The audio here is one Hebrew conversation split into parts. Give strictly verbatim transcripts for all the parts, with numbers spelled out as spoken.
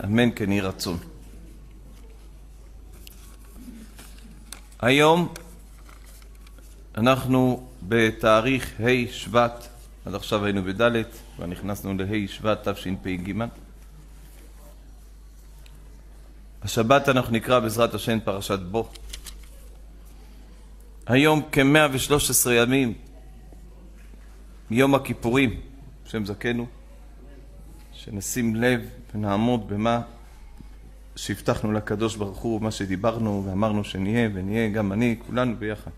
אמן כן יהי רצון. היום אנחנו בתאריך ה' שבט, עד עכשיו היינו בד' ונכנסנו לה' שבט תשפ"ג. השבת אנחנו נקרא בעזרת השם פרשת בו. היום כ-מאה ושלושה עשר ימים מיום הכיפורים, שם זכנו, שנשים לב ונעמוד במה שהבטחנו לקדוש ברוך הוא, מה שדיברנו ואמרנו שנהיה ונהיה, גם אני, כולנו ביחד.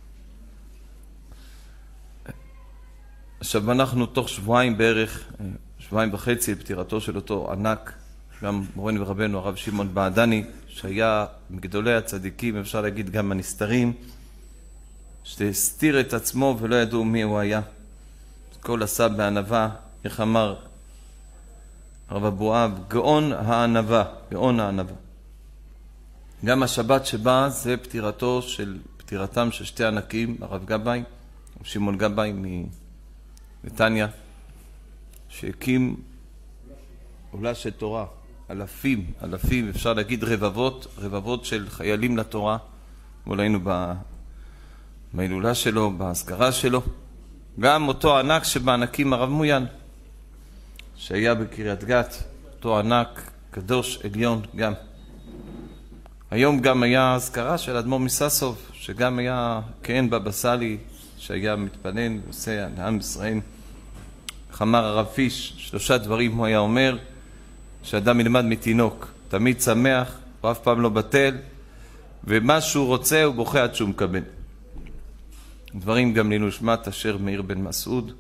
עכשיו אנחנו תוך שבועיים בערך, שבועיים וחצי, פטירתו של אותו ענק, גם מורנו ורבנו הרב שמעון בעדני, שהיה מגדולי הצדיקים, אפשר להגיד גם הנסתרים, שהסתיר את עצמו ולא ידעו מי הוא היה. כל עשה בענווה, איך אמר הרב אבואב, גאון הענווה, גאון הענווה. גם השבת שבא זה פטירתו של, פטירתם של שתי ענקים, הרב גבאי, שמעון גבאי מנתניה, שהקים עולה של תורה, אלפים, אלפים, אפשר להגיד רבבות, רבבות של חיילים לתורה. אתמול היינו בהילולה שלו, בהזכרה שלו. גם אותו ענק שבענקים הרב מויאן, שהיה בקריית גת, אותו ענק, קדוש, עליון גם. היום גם היה הזכרה של אדמו"ר מססוב, שגם היה כהן בבא סאלי, שהיה מתפלל ועושה לעם ישראל. איך אמר הרב פיש, שלושה דברים הוא היה אומר, שאדם ילמד מתינוק, תמיד שמח, הוא אף פעם לא בטל, ומה שהוא רוצה הוא בוכה עד שהוא מקבל. דברים גם לנשמת אשר מאיר בן מסעוד,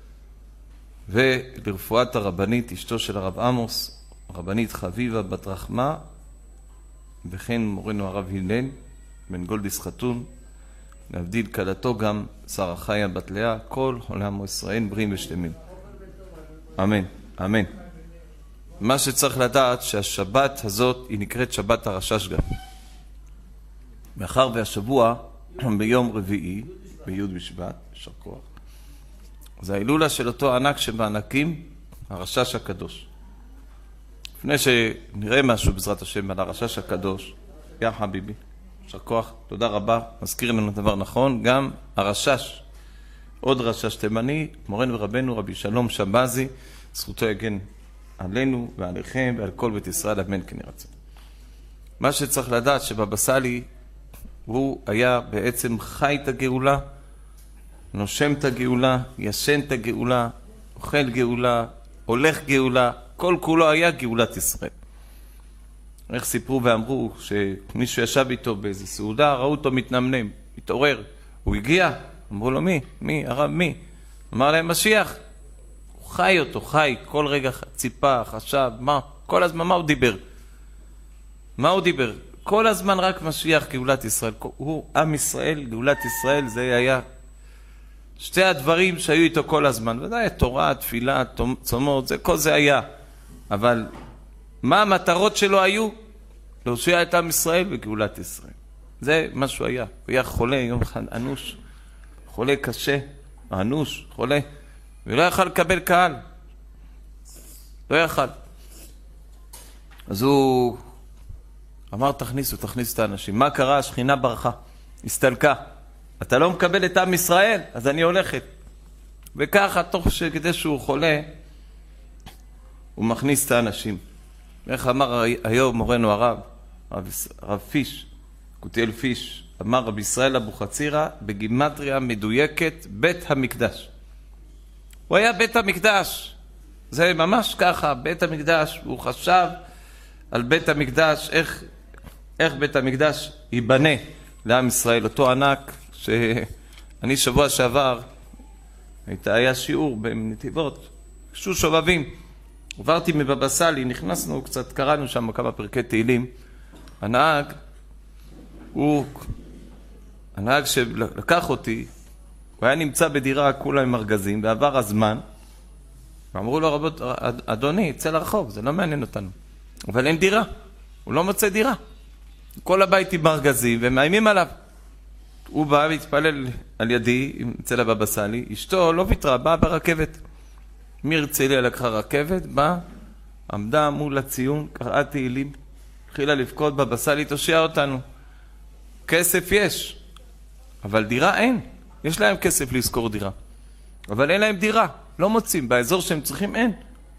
ולרפואת הרבנית, אשתו של הרב עמוס, הרבנית חביבה בת רחמה, וכן מורנו הרב הלל, בן גולדיס חתון, להבדיל כלתו גם שרה חיה בת לאה, כל עולם ישראל בריאים ושלמים. אמן, אמן. מה שצריך לדעת שהשבת הזאת היא נקראת שבת הרשש גם. מאחר והשבוע ביום רביעי, בי' בשבט, יישר כוח. זה ההילולה של אותו ענק שבענקים, הרשש הקדוש. לפני שנראה משהו בעזרת השם על הרשש הקדוש, יא חביבי, יישר כוח, תודה רבה, מזכיר לנו דבר נכון, גם הרשש, עוד רשש תימני, מורנו ורבנו רבי שלום שבזי, זכותו יגן עלינו ועליכם ועל כל בית ישראל, אמן כן יהי רצון. מה שצריך לדעת שבבא סאלי הוא היה בעצם חי את הגאולה, נושם את הגאולה, ישן את הגאולה, אוכל גאולה, הולך גאולה, כל כולו היה גאולת ישראל. איך סיפרו ואמרו שמישהו ישב איתו באיזו סעודה, ראו אותו מתנמנם, מתעורר, הוא הגיע, אמרו לו מי? מי? הרב מי? אמר להם משיח. הוא חי אותו, חי, כל רגע ציפה, חשב, מה? כל הזמן מה הוא דיבר? מה הוא דיבר? כל הזמן רק משיח גאולת ישראל. הוא עם ישראל, גאולת ישראל, זה היה שתי הדברים שהיו איתו כל הזמן. ודאי, תורה, תפילה, צומות, זה, כל זה היה. אבל מה המטרות שלו היו? להושיע את עם ישראל וגאולת ישראל. זה מה שהוא היה. הוא היה חולה יום אחד, אנוש, חולה קשה, אנוש, חולה, ולא יכל לקבל קהל. לא יכל. אז הוא אמר תכניסו, תכניסו את האנשים. מה קרה? השכינה ברחה, הסתלקה. אתה לא מקבל את עם ישראל, אז אני הולכת. וככה, תוך שכדי שהוא חולה, הוא מכניס את האנשים. איך אמר היום מורנו הרב, הרב, הרב פיש, קוטיאל פיש, אמר רבי ישראל אבוחצירא בגימטריה מדויקת בית המקדש. הוא היה בית המקדש. זה ממש ככה, בית המקדש. הוא חשב על בית המקדש, איך, איך בית המקדש ייבנה לעם ישראל. אותו ענק שאני שבוע שעבר, היה שיעור בנתיבות, שו שובבים. עברתי מבבא סאלי, נכנסנו קצת, קראנו שם כמה פרקי תהילים. הנהג, הוא, הנהג שלקח אותי, הוא היה נמצא בדירה כולה עם ארגזים, ועבר הזמן, ואמרו לו רבות, אדוני, צא לרחוב, זה לא מעניין אותנו. אבל אין דירה, הוא לא מוצא דירה. כל הבית עם ארגזים, ומאיימים עליו. הוא בא והתפלל על ידי, אצל הבבא סאלי, אשתו לא ויתרה, באה ברכבת. מהרצליה לקחה רכבת, באה, עמדה מול הציון, קראה תהילים, התחילה לבכות, בבא סאלי תושיע אותנו. כסף יש, אבל דירה אין. יש להם כסף לזכור דירה, אבל אין להם דירה, לא מוצאים, באזור שהם צריכים אין.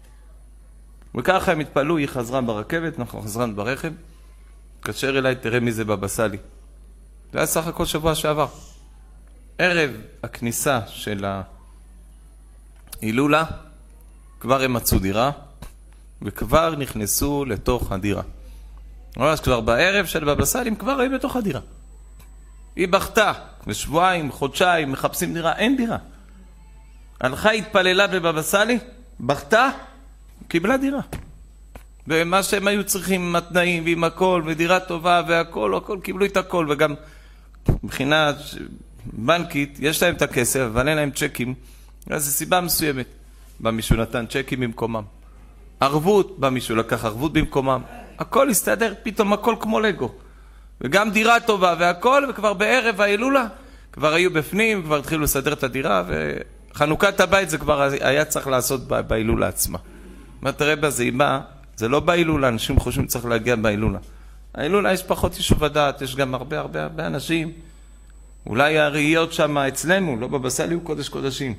וככה הם התפעלו, היא חזרה ברכבת, אנחנו חזרנו ברכב, קשר אליי, תראה מי זה בבא סאלי. זה היה סך הכל שבוע שעבר. ערב הכניסה של ההילולה, כבר הם מצאו דירה, וכבר נכנסו לתוך הדירה. אז כבר בערב של בבא סאלי, הם כבר היו בתוך הדירה. היא בכתה, ושבועיים, חודשיים, מחפשים דירה, אין דירה. הלכה, התפללה בבבא סאלי, בכתה, קיבלה דירה. ומה שהם היו צריכים עם התנאים ועם הכל, ודירה טובה והכל, הכל, קיבלו את הכל, וגם מבחינה בנקית, יש להם את הכסף, אבל אין להם צ'קים, אז זו סיבה מסוימת. בא מישהו נתן צ'קים במקומם. ערבות, בא מישהו לקח ערבות במקומם. הכל הסתדר, פתאום הכל כמו לגו. וגם דירה טובה והכל, וכבר בערב ההילולה, כבר היו בפנים, כבר התחילו לסדר את הדירה, וחנוכת הבית זה כבר היה צריך לעשות בהילולה עצמה. מה תראה בזה, היא באה, זה לא בהילולה, אנשים חושבים שצריך להגיע בהילולה. ההילולה יש פחות יישוב הדעת, יש גם הרבה הרבה הרבה אנשים. אולי הראיות שם אצלנו, לא בבא סאלי הוא קודש קודשים.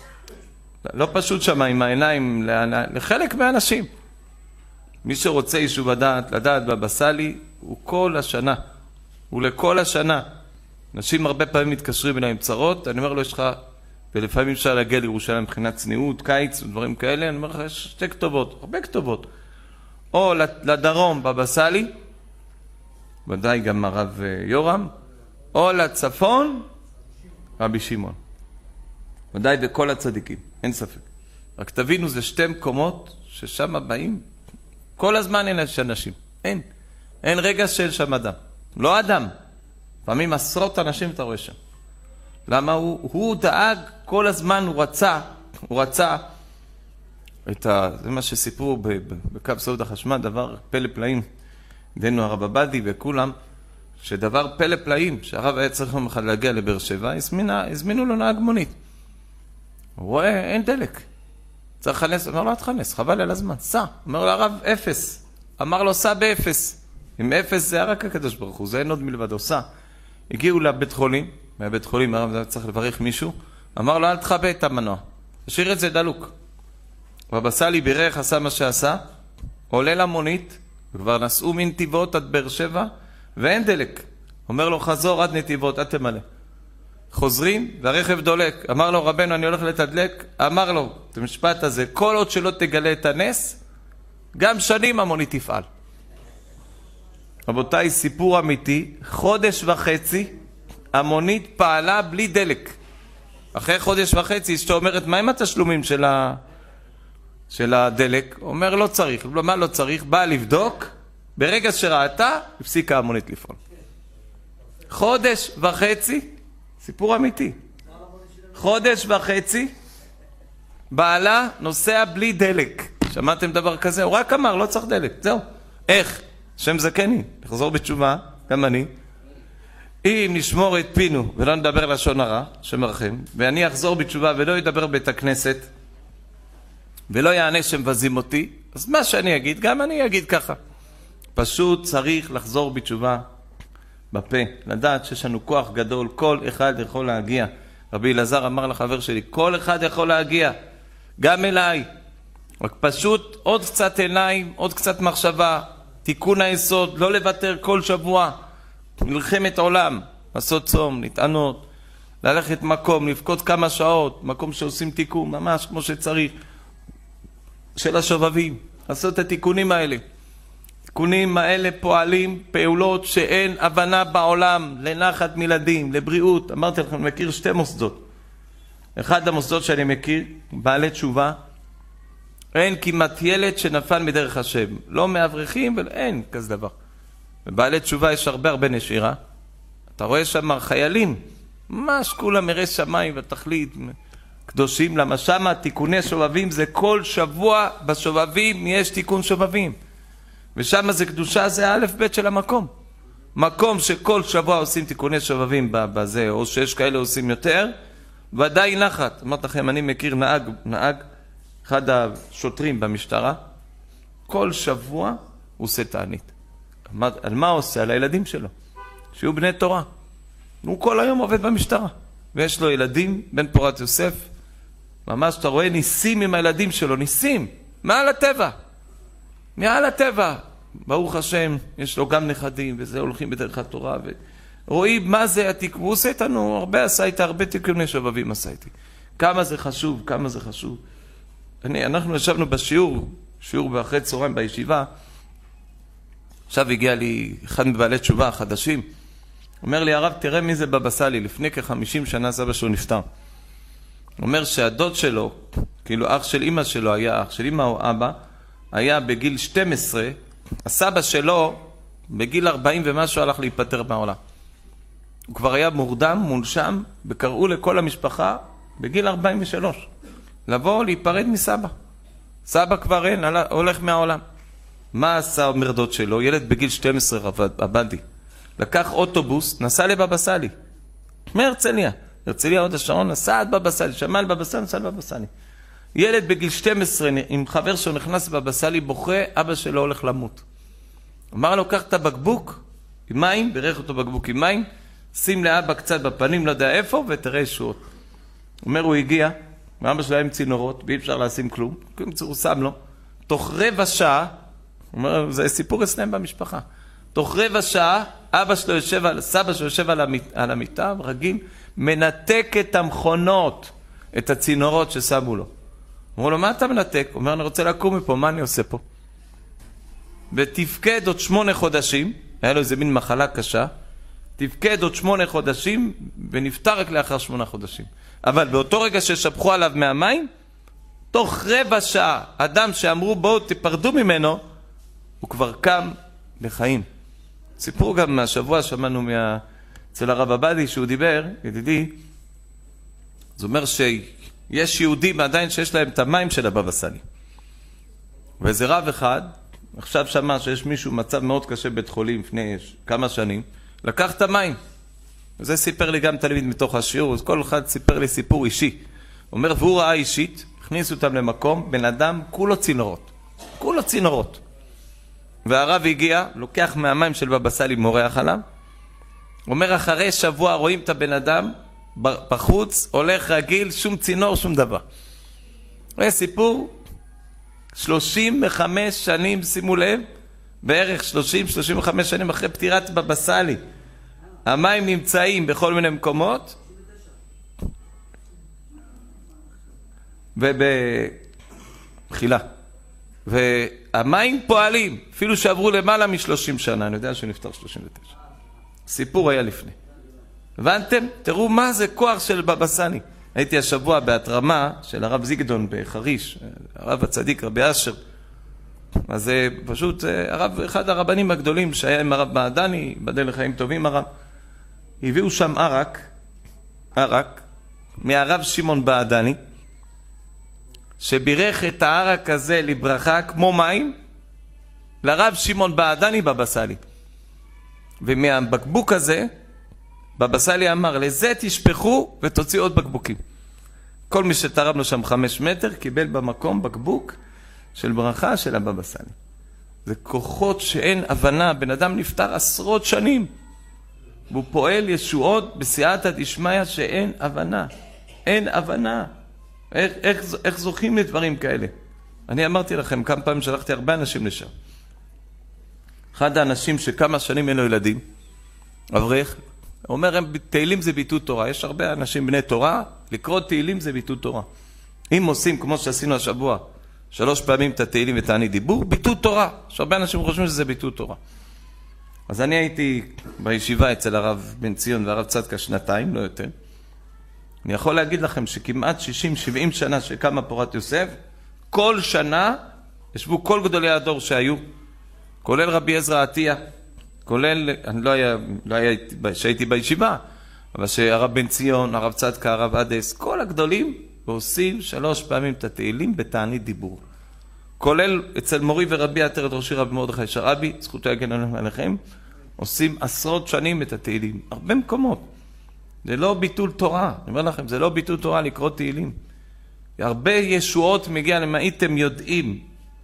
לא פשוט שם עם העיניים לחלק מהאנשים. מי שרוצה יישוב הדעת, לדעת בבא סאלי, הוא כל השנה. הוא לכל השנה. אנשים הרבה פעמים מתקשרים אליי עם צרות, אני אומר לו, יש לך, ולפעמים אפשר להגיע לירושלים מבחינת צניעות, קיץ ודברים כאלה, אני אומר לך, יש שתי כתובות, הרבה כתובות. או לדרום בבא סאלי, ודאי גם הרב יורם, או לצפון, רבי שמעון. ודאי בכל הצדיקים, אין ספק. רק תבינו, זה שתי מקומות ששם באים, כל הזמן אין אנשים, אין. אין רגע של שם אדם. לא אדם. פעמים עשרות אנשים אתה רואה שם. למה הוא, הוא דאג כל הזמן, הוא רצה, הוא רצה את ה... זה מה שסיפרו בקו סעוד החשמל, דבר פלא פלאים. דנו הרב עבדי וכולם, שדבר פלא פלאים, שהרב היה צריך יום אחד להגיע לבאר שבע, הזמינה, הזמינו לו נהג מונית. הוא רואה, אין דלק. צריך לכנס, אמר לו, אל תכנס, חבל על הזמן, סע. אמר לו, הרב, אפס. אמר לו, סע באפס. עם אפס זה רק הקדוש ברוך הוא, זה אין עוד מלבדו, סע. הגיעו לבית חולים, מהבית חולים, הרב צריך לברך מישהו, אמר לו, אל תחבא את המנוע. תשאיר את זה דלוק. בבא סאלי בירך, עשה מה שעשה, עולה למונית, וכבר נסעו מנתיבות עד באר שבע, ואין דלק. אומר לו, חזור עד נתיבות, עד תמלא. חוזרים, והרכב דולק. אמר לו, רבנו, אני הולך לתדלק. אמר לו, את המשפט הזה, כל עוד שלא תגלה את הנס, גם שנים המונית תפעל. רבותיי, סיפור אמיתי, חודש וחצי, המונית פעלה בלי דלק. אחרי חודש וחצי, אשתו אומרת, מה עם התשלומים של, ה... של הדלק? אומר, לא צריך. מה לא צריך? באה לבדוק, ברגע שראתה, הפסיקה המונית לפעול. חודש וחצי, סיפור אמיתי. חודש וחצי, בעלה נוסע בלי דלק. שמעתם דבר כזה? הוא רק אמר, לא צריך דלק. זהו. איך? שם זקני, לחזור בתשובה, גם אני. אם נשמור את פינו ולא נדבר לשון הרע, שמרחם, ואני אחזור בתשובה ולא ידבר בית הכנסת, ולא יענה שמבזים אותי, אז מה שאני אגיד, גם אני אגיד ככה. פשוט צריך לחזור בתשובה בפה, לדעת שיש לנו כוח גדול, כל אחד יכול להגיע. רבי אלעזר אמר לחבר שלי, כל אחד יכול להגיע, גם אליי. רק פשוט עוד קצת עיניים, עוד קצת מחשבה, תיקון היסוד, לא לוותר כל שבוע, מלחמת עולם, לעשות צום, נטענות, ללכת מקום, לבכות כמה שעות, מקום שעושים תיקון, ממש כמו שצריך, של השובבים, לעשות את התיקונים האלה. תיקונים האלה פועלים פעולות שאין הבנה בעולם, לנחת מילדים, לבריאות. אמרתי לכם, אני מכיר שתי מוסדות. אחד המוסדות שאני מכיר, בעלי תשובה, אין כמעט ילד שנפל מדרך השם. לא מאברכים, אבל אין כזה דבר. בבעלי תשובה יש הרבה הרבה נשירה. אתה רואה שם חיילים, ממש כולם מראה שמיים ותכלית, קדושים. למה שם תיקוני שובבים זה כל שבוע בשובבים יש תיקון שובבים. ושם זה קדושה, זה א' ב' של המקום. מקום שכל שבוע עושים תיקוני שובבים בזה, או שיש כאלה עושים יותר, ודאי נחת. אמרת לכם, אני מכיר נהג, נהג, אחד השוטרים במשטרה, כל שבוע הוא עושה תענית. על מה הוא עושה? על הילדים שלו, שיהיו בני תורה. הוא כל היום עובד במשטרה, ויש לו ילדים, בן פורת יוסף, ממש אתה רואה ניסים עם הילדים שלו, ניסים, מעל הטבע, מעל הטבע. ברוך השם, יש לו גם נכדים, וזה הולכים בדרך התורה, ורואים מה זה התיקון, הוא עושה איתנו, הרבה עשה איתה, הרבה תיקוני שובבים עשה איתי. כמה זה חשוב, כמה זה חשוב. אני, אנחנו ישבנו בשיעור, שיעור באחרי צהריים בישיבה, עכשיו הגיע לי אחד מבעלי תשובה חדשים, אומר לי, הרב, תראה מי זה בבא סאלי, לפני כ-חמישים שנה סבא שהוא נפטר. אומר שהדוד שלו, כאילו אח של אמא שלו היה, אח של אמא או אבא, היה בגיל שתים עשרה, הסבא שלו בגיל ארבעים ומשהו הלך להיפטר מהעולם. הוא כבר היה מורדם, מונשם, וקראו לכל המשפחה בגיל ארבעים ושלוש, לבוא להיפרד מסבא. סבא כבר אין, הולך מהעולם. מה עשה אומר דוד שלו? ילד בגיל שתים עשרה עבדי. לקח אוטובוס, נסע לבבא סאלי. מהרצליה. הרצליה עוד השעון, נסע עד בבא סאלי. שמע על בבא סאלי, נסע לבבא סאלי. ילד בגיל שתים עשרה עם חבר שלו נכנס לבבא סאלי, בוכה, אבא שלו הולך למות. אמר לו, קח את הבקבוק עם מים, בירך אותו בקבוק עם מים, שים לאבא קצת בפנים, לא יודע איפה, ותראה ישועות. אומר, הוא הגיע, ואבא שלו היה עם צינורות, ואי אפשר לשים כלום, הוא שם לו. תוך רבע שעה, אומר, זה סיפור אצלם במשפחה. תוך רבע שעה, אבא שלו יושב על, סבא שלו יושב על, המיט, על המיטה, רגיל, מנתק את המכונות, את הצינורות ששמו לו. אמרו לו, מה אתה מנתק? הוא אומר, אני רוצה לקום מפה, מה אני עושה פה? ותפקד עוד שמונה חודשים, היה לו איזה מין מחלה קשה, תפקד עוד שמונה חודשים, ונפטר רק לאחר שמונה חודשים. אבל באותו רגע ששפכו עליו מהמים, תוך רבע שעה, אדם שאמרו, בואו תפרדו ממנו, הוא כבר קם לחיים. סיפור גם מהשבוע, שמענו מה... אצל הרב עבדי שהוא דיבר, ידידי, זה אומר שיש יהודים עדיין שיש להם את המים של הבבא סאלי. ואיזה רב אחד, עכשיו שמע שיש מישהו מצב מאוד קשה בבית חולים לפני כמה שנים, לקח את המים. וזה סיפר לי גם תלמיד מתוך השיעור, אז כל אחד סיפר לי סיפור אישי. הוא אומר, והוא ראה אישית, הכניסו אותם למקום, בן אדם כולו צינורות. כולו צינורות. והרב הגיע, לוקח מהמים של בבא סאלי, מורח עליו. אומר, אחרי שבוע רואים את הבן אדם בחוץ, הולך רגיל, שום צינור, שום דבר. זה סיפור, שלושים וחמש שנים, שימו לב, בערך שלושים שלושים וחמש שנים אחרי פטירת בבא סאלי. המים נמצאים בכל מיני מקומות, ובחילה. והמים פועלים, אפילו שעברו למעלה משלושים שנה, אני יודע שנפטר שלושים ותשע. סיפור היה לפני. הבנתם? תראו מה זה כוח של בבא סאלי. הייתי השבוע בהתרמה של הרב זיגדון בחריש, הרב הצדיק, רבי אשר. אז זה פשוט הרב, אחד הרבנים הגדולים שהיה עם הרב מעדני, בדל לחיים טובים הרב. הביאו שם ערק, ערק, מהרב שמעון בעדני, שבירך את הערק הזה לברכה כמו מים, לרב שמעון בעדני בבא סאלי. ומהבקבוק הזה, בבא סאלי אמר, לזה תשפכו ותוציאו עוד בקבוקים. כל מי שתרם לו שם חמש מטר, קיבל במקום בקבוק של ברכה של הבבא סאלי. זה כוחות שאין הבנה, בן אדם נפטר עשרות שנים, והוא פועל ישועות בסייעתא דשמיא שאין הבנה. אין הבנה. איך, איך, איך זוכים לדברים כאלה? אני אמרתי לכם, כמה פעמים שלחתי הרבה אנשים לשם. אחד האנשים שכמה שנים אין לו ילדים, אברך, אומר, תהילים זה ביטוי תורה. יש הרבה אנשים בני תורה, לקרוא תהילים זה ביטוי תורה. אם עושים, כמו שעשינו השבוע, שלוש פעמים את התהילים ותענית דיבור, ביטוי תורה. יש הרבה אנשים חושבים שזה ביטוי תורה. אז אני הייתי בישיבה אצל הרב בן ציון והרב צדקה שנתיים, לא יותר. אני יכול להגיד לכם שכמעט שישים שבעים שנה שקמה פורת יוסף, כל שנה ישבו כל גדולי הדור שהיו, כולל רבי עזרא עטיה, כולל, אני לא היה, לא היה שהייתי בישיבה, אבל שהרב בן ציון, הרב צדקה, הרב עדס, כל הגדולים, ועושים שלוש פעמים את התהילים בתענית דיבור. כולל אצל מורי ורבי עטרת ראשי רבי מרדכי שרעבי, זכותו יגן עליכם, עושים עשרות שנים את התהילים, הרבה מקומות. זה לא ביטול תורה, אני אומר לכם, זה לא ביטול תורה לקרוא תהילים. הרבה ישועות מגיע, למה הייתם יודעים,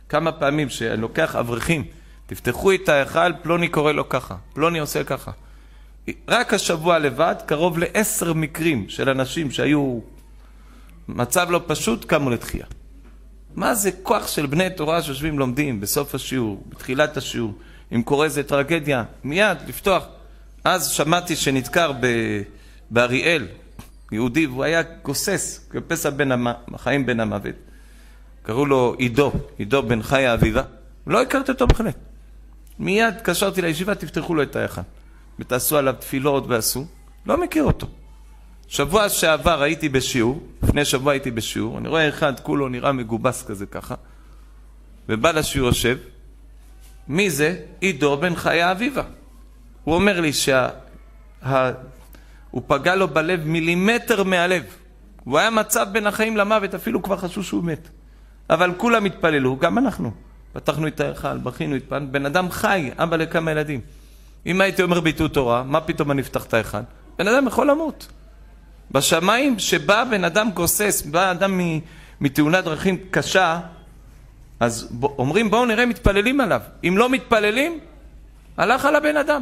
כמה פעמים שאני לוקח אברכים, תפתחו את ההיכל, פלוני קורא לו ככה, פלוני עושה ככה. רק השבוע לבד, קרוב לעשר מקרים של אנשים שהיו מצב לא פשוט, קמו לתחייה. מה זה כוח של בני תורה שיושבים לומדים בסוף השיעור, בתחילת השיעור, אם קורא איזה טרגדיה, מיד לפתוח. אז שמעתי שנדקר באריאל, יהודי, והוא היה גוסס, כפסע בין החיים בין המוות. קראו לו עידו, עידו בן חיה אביבה. לא הכרתי אותו בכלל. מיד קשרתי לישיבה, תפתחו לו את ההיכל. ותעשו עליו תפילות ועשו. לא מכיר אותו. שבוע שעבר הייתי בשיעור, לפני שבוע הייתי בשיעור, אני רואה אחד, כולו נראה מגובס כזה ככה, ובא לשיעור יושב, מי זה? עידו בן חיה אביבה. הוא אומר לי שה... ה... הוא פגע לו בלב מילימטר מהלב. הוא היה מצב בין החיים למוות, אפילו כבר חשוב שהוא מת. אבל כולם התפללו, גם אנחנו. פתחנו את ההיכל, בכינו, התפללנו. בן אדם חי, אבא לכמה ילדים. אם הייתי אומר ביטול תורה, מה פתאום אני אפתח את ההיכל? בן אדם יכול למות. בשמיים שבא בן אדם גוסס, בא אדם מתאונת דרכים קשה, אז אומרים בואו נראה מתפללים עליו. אם לא מתפללים, הלך על הבן אדם.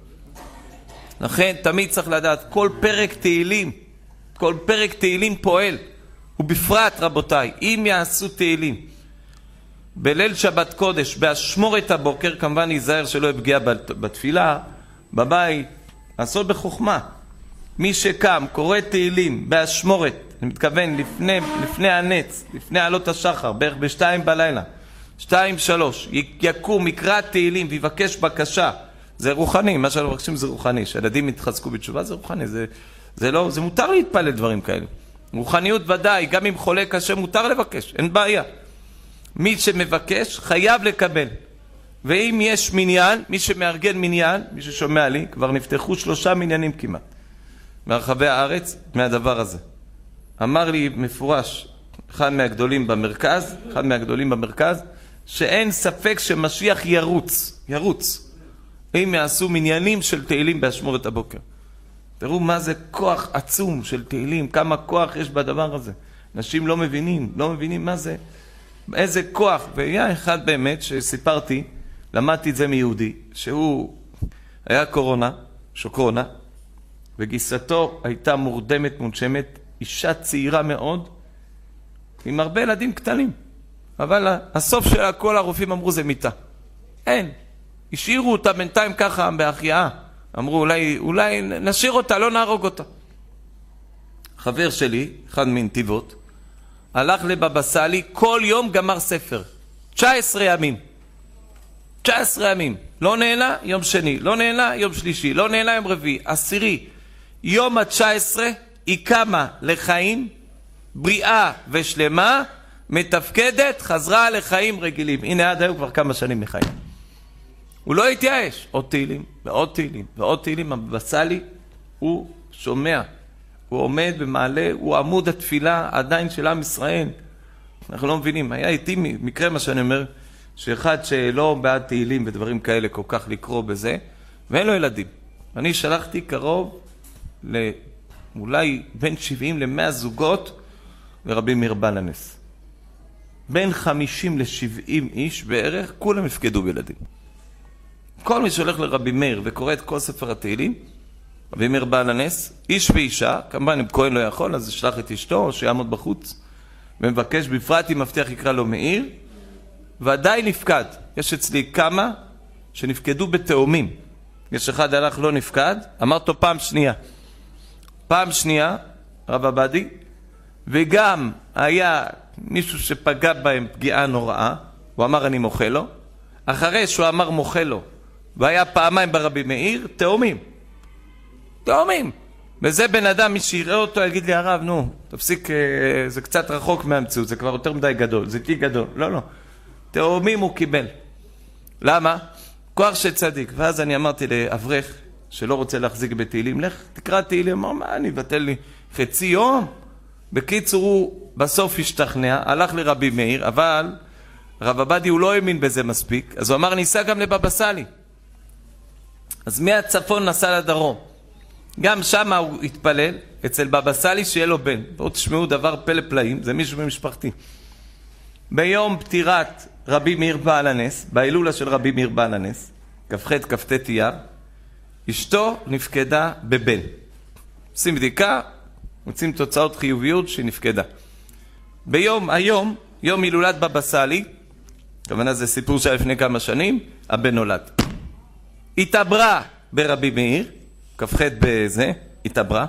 לכן תמיד צריך לדעת, כל פרק תהילים, כל פרק תהילים פועל, ובפרט רבותיי, אם יעשו תהילים, בליל שבת קודש, באשמורת הבוקר, כמובן ייזהר שלא יפגיע בתפילה, בבית, לעשות בחוכמה. מי שקם, קורא תהילים, באשמורת, אני מתכוון לפני, לפני הנץ, לפני עלות השחר, בערך בשתיים בלילה, שתיים, שלוש, יקום, יקרא תהילים ויבקש בקשה, זה רוחני, מה שאנחנו מבקשים זה רוחני, שהילדים יתחזקו בתשובה זה רוחני, זה, זה לא, זה מותר להתפלל דברים כאלה. רוחניות ודאי, גם אם חולה קשה מותר לבקש, אין בעיה. מי שמבקש חייב לקבל. ואם יש מניין, מי שמארגן מניין, מי ששומע לי, כבר נפתחו שלושה מניינים כמעט, מרחבי הארץ, מהדבר הזה. אמר לי מפורש, אחד מהגדולים במרכז, אחד מהגדולים במרכז, שאין ספק שמשיח ירוץ, ירוץ. אם יעשו מניינים של תהילים באשמורת הבוקר. תראו מה זה כוח עצום של תהילים, כמה כוח יש בדבר הזה. אנשים לא מבינים, לא מבינים מה זה, איזה כוח. והיה אחד באמת שסיפרתי, למדתי את זה מיהודי, שהוא היה קורונה, שוקרונה, וגיסתו הייתה מורדמת, מונשמת, אישה צעירה מאוד, עם הרבה ילדים קטנים. אבל הסוף של כל הרופאים אמרו זה מיטה. אין. השאירו אותה בינתיים ככה בהחייאה. אמרו אולי, אולי נשאיר אותה, לא נהרוג אותה. חבר שלי, אחד מנתיבות, הלך לבבא סאלי, כל יום גמר ספר. תשע עשרה ימים. תשע עשרה ימים. לא נהנה, יום שני. לא נהנה, יום שלישי. לא נהנה, יום רביעי. עשירי. יום ה-תשע עשרה היא קמה לחיים, בריאה ושלמה, מתפקדת, חזרה לחיים רגילים. הנה עד היום כבר כמה שנים מחיים. הוא לא התייאש. עוד תהילים, ועוד תהילים, ועוד תהילים. הבבא סאלי, הוא שומע. הוא עומד במעלה, הוא עמוד התפילה עדיין של עם ישראל. אנחנו לא מבינים. היה איתי מקרה מה שאני אומר, שאחד שלא בעד תהילים ודברים כאלה כל כך לקרוא בזה, ואין לו ילדים. אני שלחתי קרוב לאולי בין שבעים למאה זוגות לרבי מאיר בעל הנס. בין חמישים לשבעים איש בערך, כולם הפקדו בילדים. כל מי שהולך לרבי מאיר וקורא את כל ספר התהילים, רבי מאיר בעל הנס, איש ואישה, כמובן אם כהן לא יכול, אז ישלח את אשתו או שיעמוד בחוץ, ומבקש בפרט אם מבטיח יקרא לו מאיר, ודאי נפקד. יש אצלי כמה שנפקדו בתאומים. יש אחד הלך לא נפקד, אמרתו פעם שנייה. פעם שנייה, רב עבדי, וגם היה מישהו שפגע בהם פגיעה נוראה, הוא אמר אני מוחה לו, אחרי שהוא אמר מוחה לו, והיה פעמיים ברבי מאיר, תאומים. תאומים. וזה בן אדם, מי שיראה אותו, יגיד לי הרב, נו, תפסיק, זה קצת רחוק מהמציאות, זה כבר יותר מדי גדול, זה כי גדול. לא, לא. תאומים הוא קיבל. למה? כוח שצדיק. ואז אני אמרתי לאברך, שלא רוצה להחזיק בתהילים, לך תקרא תהילים, אמר, מה, אני אבטל לי חצי יום? בקיצור, הוא בסוף השתכנע, הלך לרבי מאיר, אבל רב עבדי הוא לא האמין בזה מספיק, אז הוא אמר, ניסה גם לבבא סאלי. אז מהצפון נסע לדרום. גם שם הוא התפלל אצל בבא סאלי שיהיה לו בן. בואו תשמעו דבר פלא פלאים, זה מישהו במשפחתי. ביום פטירת רבי מאיר בעל הנס, בהילולה של רבי מאיר בעל הנס, כ"ח כ"ט אייר, אשתו נפקדה בבן. עושים בדיקה, מוצאים תוצאות חיוביות שהיא נפקדה. ביום, היום, יום הילולת בבא סאלי, כמובן זה סיפור שהיה לפני כמה שנים, הבן נולד. התעברה ברבי מאיר, כ"ח בזה, התעברה,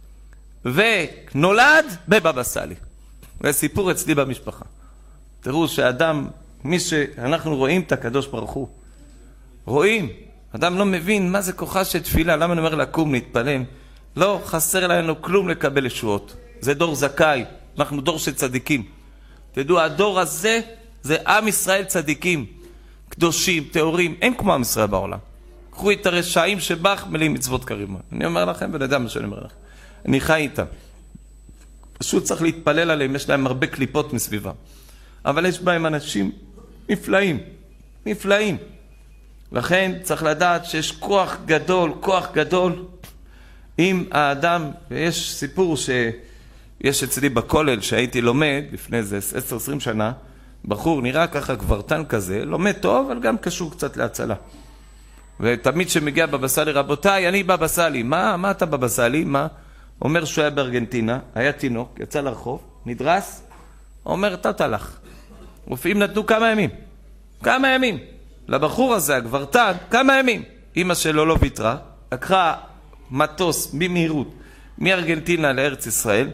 ונולד בבבא סאלי. זה סיפור אצלי במשפחה. תראו שהאדם, מי שאנחנו רואים את הקדוש ברוך הוא, רואים, אדם לא מבין מה זה כוחה של תפילה, למה אני אומר לקום, להתפלל? לא חסר לנו כלום לקבל ישועות. זה דור זכאי, אנחנו דור של צדיקים. תדעו, הדור הזה זה עם ישראל צדיקים, קדושים, טהורים, אין כמו עם ישראל בעולם. קחו את הרשעים שבך מלאים מצוות כרימה. אני אומר לכם ואני יודע מה שאני אומר לכם. אני חי איתם. פשוט צריך להתפלל עליהם, יש להם הרבה קליפות מסביבם. אבל יש בהם אנשים נפלאים, נפלאים. לכן צריך לדעת שיש כוח גדול, כוח גדול עם האדם, ויש סיפור שיש אצלי בכולל שהייתי לומד לפני זה עשר עשרים שנה, בחור נראה ככה גברתן כזה, לומד טוב, אבל גם קשור קצת להצלה. ותמיד שמגיע בבא סאלי, רבותיי, אני בבא סאלי, מה, מה אתה בבא סאלי? מה? אומר שהוא היה בארגנטינה, היה תינוק, יצא לרחוב, נדרס, אומר, אתה תלך. רופאים נתנו כמה ימים, כמה ימים. לבחור הזה, הגברתן, כמה ימים. אמא שלו לא ויתרה, לקחה מטוס במהירות מארגנטינה לארץ ישראל,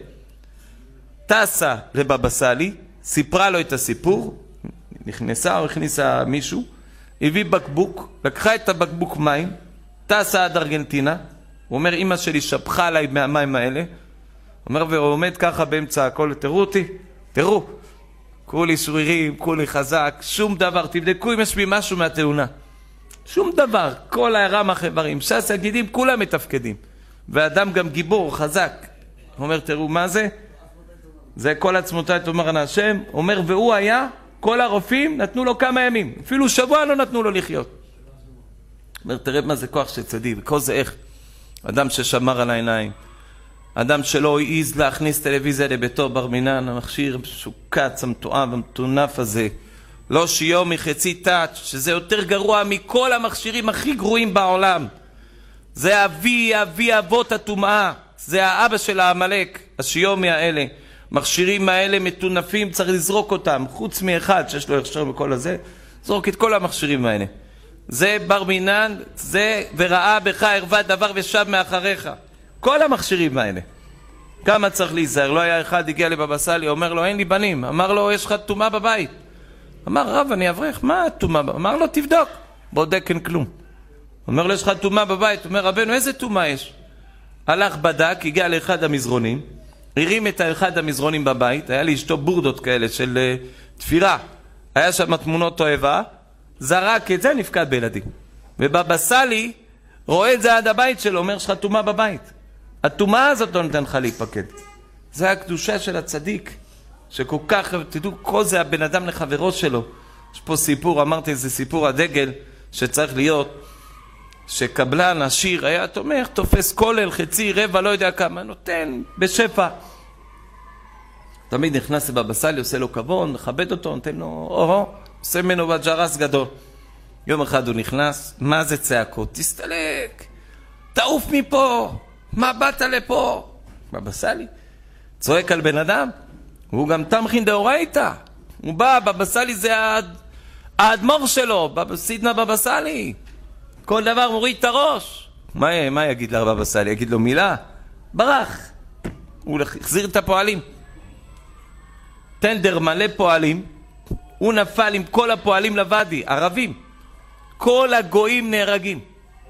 טסה לבבא סאלי, סיפרה לו את הסיפור, נכנסה או הכניסה מישהו, הביא בקבוק, לקחה את הבקבוק מים, טסה עד ארגנטינה, הוא אומר, אמא שלי שפחה עליי מהמים האלה, אומר, והוא עומד ככה באמצע הכל, תראו אותי, תראו, כולי שרירים, כולי חזק, שום דבר, תבדקו אם יש בי משהו מהתאונה. שום דבר, כל הערם החברים, שס הגידים, כולם מתפקדים. ואדם גם גיבור, חזק. הוא אומר, תראו מה זה? זה כל עצמותי, תאמר ענה השם, אומר, והוא היה, כל הרופאים נתנו לו כמה ימים, אפילו שבוע לא נתנו לו לחיות. אומר, תראה מה זה כוח של צדיק, וכל זה איך? אדם ששמר על העיניים, אדם שלא העיז להכניס טלוויזיה לביתו בר מינן, המכשיר משוקץ, המתואם, המטונף הזה, לא שיום מחצי טאץ', שזה יותר גרוע מכל המכשירים הכי גרועים בעולם. זה אבי, אבי אבות הטומאה, זה האבא של העמלק, השיומי האלה. מכשירים האלה מטונפים, צריך לזרוק אותם, חוץ מאחד שיש לו הכשר בכל הזה, זרוק את כל המכשירים האלה. זה בר מינן, זה וראה בך ערווה דבר ושב מאחריך. כל המכשירים האלה. כמה צריך להיזהר? לא היה אחד, הגיע לבבא סאלי, אומר לו, אין לי בנים. אמר לו, יש לך תומה בבית. אמר, רב, אני אברך, מה תומה? אמר לו, תבדוק. בודק, אין כלום. אומר לו, יש לך תומה בבית. אומר, רבנו, איזה תומה יש? הלך בדק, הגיע לאחד המזרונים, הרים את אחד המזרונים בבית, היה לאשתו בורדות כאלה של uh, תפירה. היה שם תמונות תועבה, זרק את זה, נפקד בילדים. ובבא סאלי רואה את זה עד הבית שלו, אומר, יש לך תומה בבית. התומה הזאת לא נתן לך להיפקד. זה הקדושה של הצדיק, שכל כך, תדעו, כל זה הבן אדם לחברו שלו. יש פה סיפור, אמרתי, זה סיפור הדגל, שצריך להיות, שקבלן עשיר היה תומך, תופס כולל, חצי, רבע, לא יודע כמה, נותן בשפע. תמיד נכנס לבבא סאלי, עושה לו כבוד, מכבד אותו, נותן לו, או, עושה ממנו בג'רס גדול. יום אחד הוא נכנס, מה זה צעקות? תסתלק, תעוף מפה, מה באת לפה? בבא סאלי צועק על בן אדם, הוא גם תמכין דאורייתא, הוא בא, בבא סאלי זה האדמו"ר שלו, סידנא בבא סאלי, כל דבר מוריד את הראש. מה, מה יגיד לבבא סאלי? יגיד לו מילה? ברח. הוא החזיר את הפועלים. טנדר מלא פועלים, הוא נפל עם כל הפועלים לוואדי, ערבים. כל הגויים נהרגים.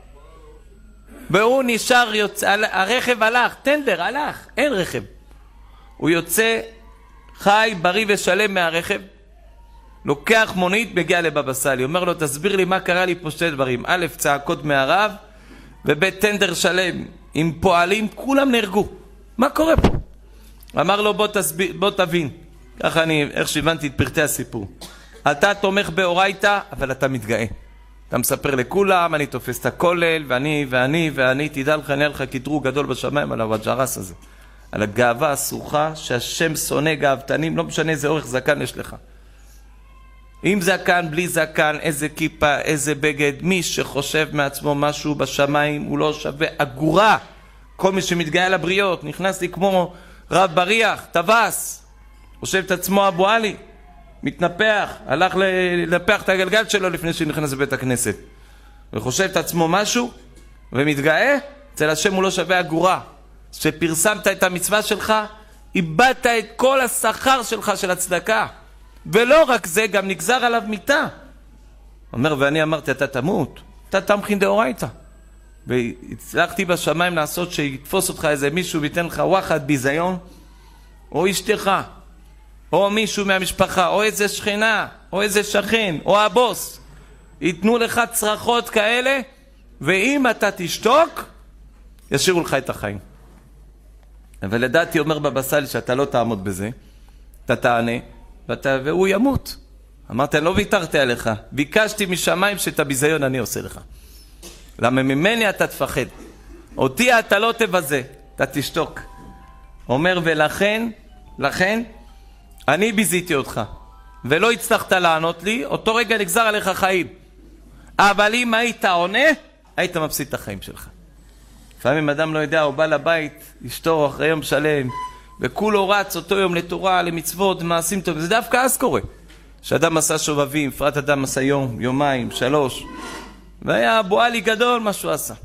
והוא נשאר, יוצא, הרכב הלך, טנדר הלך, אין רכב. הוא יוצא חי, בריא ושלם מהרכב, לוקח מונית, מגיע לבבא סאלי, אומר לו, תסביר לי מה קרה לי פה שתי דברים. א', צעקות מהרב, וב' טנדר שלם עם פועלים, כולם נהרגו. מה קורה פה? אמר לו, בוא, תסביר, בוא תבין. ככה אני, איך שהבנתי את פרטי הסיפור. אתה תומך באורייתא, אבל אתה מתגאה. אתה מספר לכולם, אני תופס את הכולל, ואני, ואני, ואני, תדע לך, אני לך כדרוג גדול בשמיים על הווג'רס הזה. על הגאווה הסוכה, שהשם שונא גאוותנים, לא משנה איזה אורך זקן יש לך. עם זקן, בלי זקן, איזה כיפה, איזה בגד, מי שחושב מעצמו משהו בשמיים הוא לא שווה אגורה. כל מי שמתגאה לבריות, נכנס לי כמו רב בריח, טווס, חושב את עצמו אבו עלי, מתנפח, הלך לנפח את הגלגל שלו לפני שנכנס לבית הכנסת, וחושב את עצמו משהו, ומתגאה, אצל השם הוא לא שווה אגורה. שפרסמת את המצווה שלך, איבדת את כל השכר שלך של הצדקה. ולא רק זה, גם נגזר עליו מיתה. אומר, ואני אמרתי, אתה תמות, אתה תמכין דאורייתא. והצלחתי בשמיים לעשות שיתפוס אותך איזה מישהו ויתן לך וואחד ביזיון, או אשתך, או מישהו מהמשפחה, או איזה שכנה, או איזה שכן, או הבוס. ייתנו לך צרחות כאלה, ואם אתה תשתוק, ישירו לך את החיים. אבל לדעתי אומר בבא סאלי שאתה לא תעמוד בזה, אתה תענה, ואתה, והוא ימות. אמרת, אני לא ויתרתי עליך, ביקשתי משמיים שאת הביזיון אני עושה לך. למה ממני אתה תפחד? אותי אתה לא תבזה, אתה תשתוק. אומר, ולכן, לכן, אני ביזיתי אותך, ולא הצלחת לענות לי, אותו רגע נגזר עליך חיים. אבל אם היית עונה, היית מפסיד את החיים שלך. לפעמים אדם לא יודע, הוא בא לבית, אשתו אחרי יום שלם, וכולו רץ אותו יום לתורה, למצוות, מעשים טובים. זה דווקא אז קורה. שאדם עשה שובבים, פרט אדם עשה יום, יומיים, שלוש. והיה אבו עלי גדול מה שהוא עשה.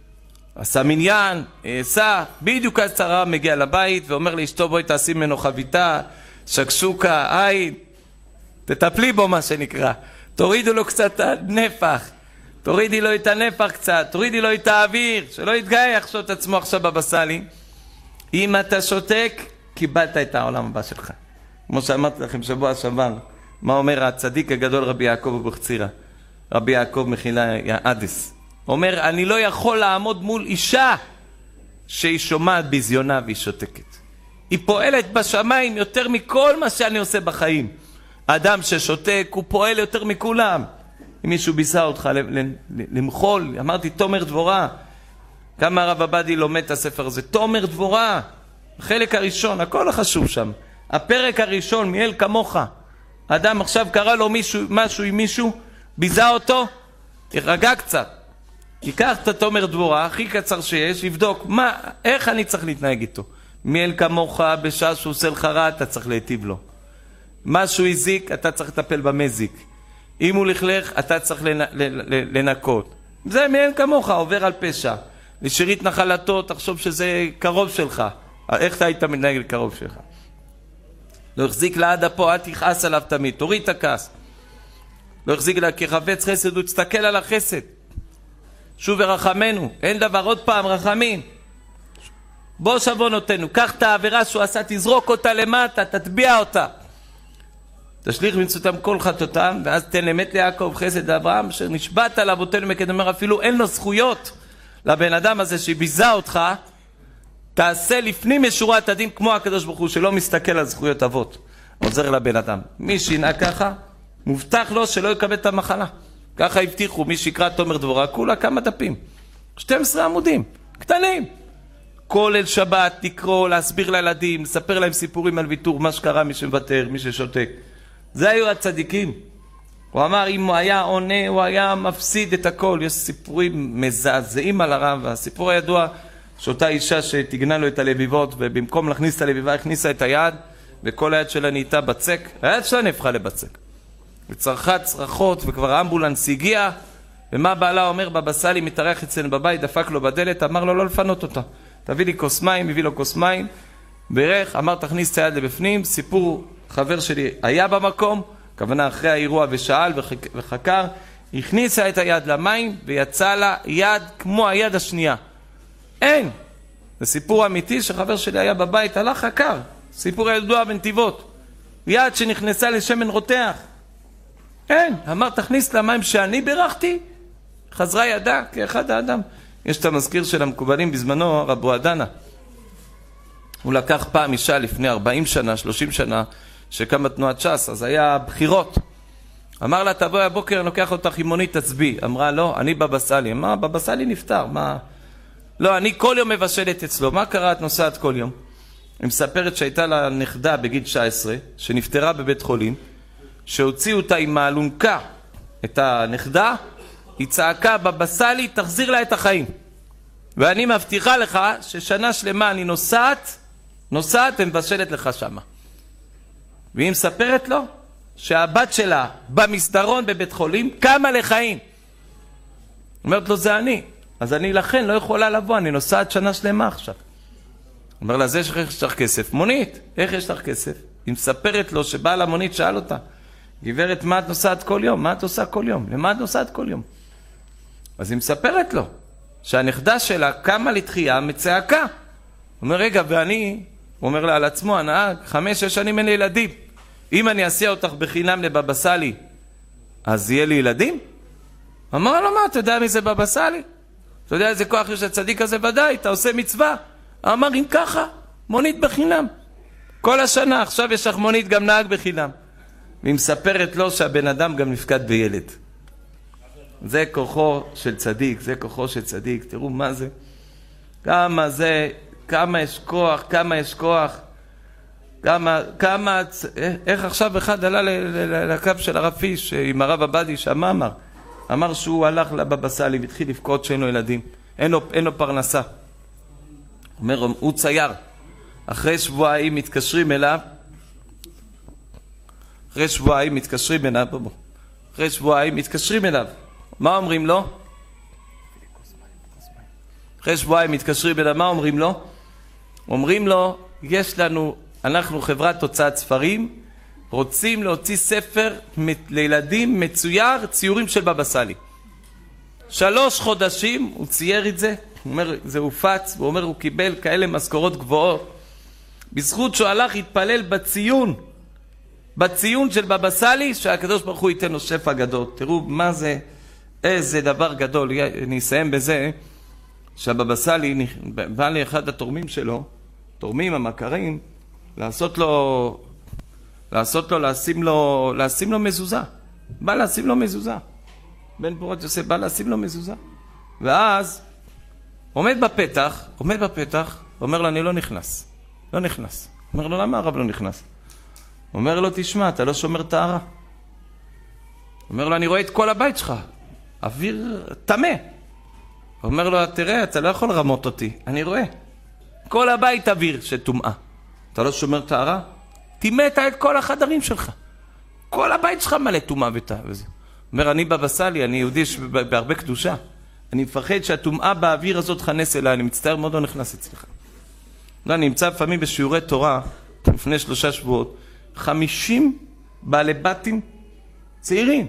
עשה מניין, עשה, בדיוק אז צרה מגיע לבית, ואומר לאשתו, בואי תעשי ממנו חביתה, שקשוקה, עין, תטפלי בו מה שנקרא. תורידו לו קצת נפח. תורידי לו את הנפח קצת, תורידי לו את האוויר, שלא יתגאה יחשוב את עצמו עכשיו בבא סאלי. אם אתה שותק, קיבלת את העולם הבא שלך. כמו שאמרתי לכם שבוע שעבר, מה אומר הצדיק הגדול רבי יעקב אבוחצירא? רבי יעקב מחילה יעדס. אומר, אני לא יכול לעמוד מול אישה שהיא שומעת בזיונה והיא שותקת. היא פועלת בשמיים יותר מכל מה שאני עושה בחיים. אדם ששותק הוא פועל יותר מכולם. אם מישהו ביסה אותך למחול, אמרתי תומר דבורה, כמה הרב עבדי לומד את הספר הזה, תומר דבורה, החלק הראשון, הכל החשוב שם, הפרק הראשון, מיאל כמוך, אדם עכשיו קרא לו מישהו, משהו עם מישהו, ביזה אותו, תרגע קצת, ייקח את התומר דבורה, הכי קצר שיש, יבדוק, מה, איך אני צריך להתנהג איתו, מיאל כמוך, בשעה שהוא עושה לך רע, אתה צריך להיטיב לו, משהו הזיק, אתה צריך לטפל במזיק, אם הוא לכלך, אתה צריך לנקות. זה מיין כמוך, עובר על פשע. לשארית נחלתו, תחשוב שזה קרוב שלך. איך אתה היית מתנהג לקרוב שלך? לא החזיק לעד פה, אל תכעס עליו תמיד, תוריד את הכעס. לא החזיק לה, כי חפץ חסד, הוא תסתכל על החסד. שוב ורחמנו, אין דבר, עוד פעם, רחמים. בוא שבו נותנו, קח את העבירה שהוא עשה, תזרוק אותה למטה, תטביע אותה. תשליך מצותם כל חטאותם, ואז תן למת ליעקב חסד לאברהם, אשר נשבעת על אבותינו מקדם, אומר אפילו אין לו זכויות לבן אדם הזה שביזה אותך, תעשה לפנים משורת הדין כמו הקדוש ברוך הוא, שלא מסתכל על זכויות אבות, עוזר לבן אדם. מי שינהג ככה, מובטח לו שלא יקבל את המחלה. ככה הבטיחו, מי שיקרא תומר דבורה, כולה כמה דפים, שנים עשר עמודים, קטנים. כל אל שבת, לקרוא, להסביר לילדים, לספר להם סיפורים על ויתור, מה שקרה, מי שמוותר, מי ששותק. זה היו הצדיקים. הוא אמר, אם הוא היה עונה, הוא היה מפסיד את הכל. יש סיפורים מזעזעים על הרב. הסיפור הידוע, שאותה אישה שתגנה לו את הלביבות, ובמקום להכניס את הלביבה, הכניסה את היד, וכל היד שלה נהייתה בצק. היד שלה נהפכה לבצק. וצרחה צרחות, וכבר האמבולנס הגיע, ומה בעלה אומר, בבא סאלי מתארח אצלנו בבית, דפק לו בדלת, אמר לו לא לפנות אותה. תביא לי כוס מים, הביא לו כוס מים, בירך, אמר תכניס את היד לבפנים. סיפור חבר שלי היה במקום, כוונה אחרי האירוע ושאל וחקר, הכניסה את היד למים ויצא לה יד כמו היד השנייה. אין. זה סיפור אמיתי שחבר שלי היה בבית, הלך חקר. סיפור ידוע בנתיבות. יד שנכנסה לשמן רותח. אין. אמר תכניס למים שאני בירכתי, חזרה ידה כאחד האדם. יש את המזכיר של המקובלים בזמנו, רבו עדנה. הוא לקח פעם אישה לפני ארבעים שנה, שלושים שנה, שקמה תנועת ש"ס, אז היה בחירות. אמר לה, תבואי הבוקר, אני לוקח אותך עם מונית, תצביעי. אמרה, לא, אני בבא סאלי. מה, בבא סאלי נפטר, מה? לא, אני כל יום מבשלת אצלו. מה קרה? את נוסעת כל יום? היא מספרת שהייתה לה נכדה בגיל תשע עשרה, שנפטרה בבית חולים, שהוציאו אותה עם האלונקה, את הנכדה, היא צעקה, בבא סאלי, תחזיר לה את החיים. ואני מבטיחה לך ששנה שלמה אני נוסעת, נוסעת ומבשלת לך שמה. והיא מספרת לו שהבת שלה במסדרון בבית חולים קמה לחיים. אומרת לו, זה אני. אז אני לכן לא יכולה לבוא, אני נוסעת שנה שלמה עכשיו. אומר לה, זה איך יש לך כסף? מונית. איך יש לך כסף? היא מספרת לו שבעל המונית שאל אותה, גברת, מה את נוסעת כל יום? מה את עושה כל יום? למה את נוסעת כל יום? אז היא מספרת לו שהנכדה שלה קמה לתחייה מצעקה. הוא אומר, רגע, ואני, הוא אומר לה על עצמו, הנהג, חמש, שש שנים אין לי ילדים. אם אני אסיע אותך בחינם לבבא סאלי, אז יהיה לי ילדים? אמר לו, מה, אתה יודע מי זה בבא סאלי? אתה יודע איזה כוח יש לצדיק הזה? ודאי, אתה עושה מצווה. אמר, אם ככה, מונית בחינם. כל השנה, עכשיו יש לך מונית גם נהג בחינם. והיא מספרת לו שהבן אדם גם נפקד בילד. זה כוחו של צדיק, זה כוחו של צדיק. תראו מה זה. כמה זה, כמה יש כוח, כמה יש כוח. כמה, כמה, איך עכשיו אחד עלה לקו של הרב פיש עם הרב עבדי, שמה אמר? אמר שהוא הלך לבבא סאלי והתחיל לבכות שאין לו ילדים, אין לו, אין לו פרנסה. אומר, הוא צייר. אחרי שבועיים מתקשרים אליו, אחרי שבועיים מתקשרים אליו, בוא, אחרי שבועיים מתקשרים אליו. מה אומרים לו? אחרי שבועיים מתקשרים אליו, מה אומרים לו? אומרים לו, יש לנו, אנחנו חברת הוצאת ספרים, רוצים להוציא ספר לילדים מצויר, ציורים של בבא סאלי. שלוש חודשים הוא צייר את זה, הוא אומר, זה הופץ, הוא אומר, הוא קיבל כאלה משכורות גבוהות, בזכות שהוא הלך התפלל בציון, בציון של בבא סאלי, שהקדוש ברוך הוא ייתן לו שפע גדול. תראו מה זה, איזה דבר גדול. אני אסיים בזה, שהבבא סאלי בא לאחד התורמים שלו, תורמים המכרים, לעשות לו, לעשות לו, לשים לו, לשים לו מזוזה. בא לשים לו מזוזה. בן פורת יוסף בא לשים לו מזוזה. ואז, עומד בפתח, עומד בפתח, אומר לו, אני לא נכנס. לא נכנס. אומר לו, למה הרב לא נכנס? אומר לו, תשמע, אתה לא שומר טהרה. אומר לו, אני רואה את כל הבית שלך. אוויר טמא. אומר לו, תראה, אתה לא יכול לרמות אותי. אני רואה. כל הבית אוויר שטומאה. אתה לא שומר טהרה? טימאת את כל החדרים שלך. כל הבית שלך מלא טומאה וטהרה. אומר, אני בבא סאלי, אני יהודי בהרבה קדושה. אני מפחד שהטומאה באוויר הזאת תכנס אליי. אני מצטער מאוד לא נכנס אצלך. אני נמצא לפעמים בשיעורי תורה, לפני שלושה שבועות, חמישים בעלי בתים צעירים.